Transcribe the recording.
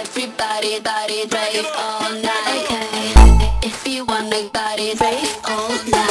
Everybody, body, rave all night. Okay, if you wanna body, rave all night.